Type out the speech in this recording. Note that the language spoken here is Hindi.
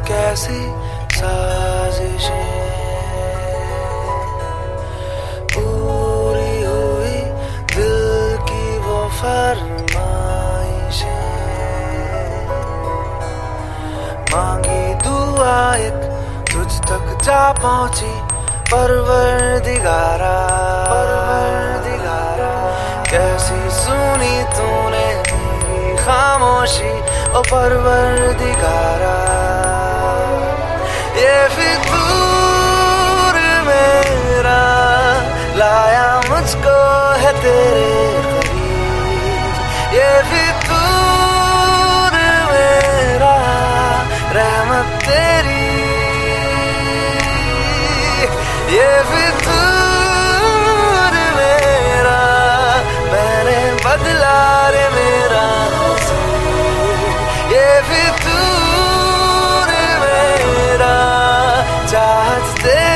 कैसी साजिशें पूरी हुई दिल की वो फरमाइशें, मांगी दुआ एक तुझ तक जा पहुंची परवरदिगारा, परवरदिगारा। कैसी सुनी तूने मेरी खामोशी ओ परवरदिगारा। ये फितूर मेरा लाया मुझको है तेरे करीब, ये फितूर मेरा रहमत तेरी, ये फितूर मेरा मैंने बदला रे मेरा नसीब, ये फितूर मेरा चाहत तेरी।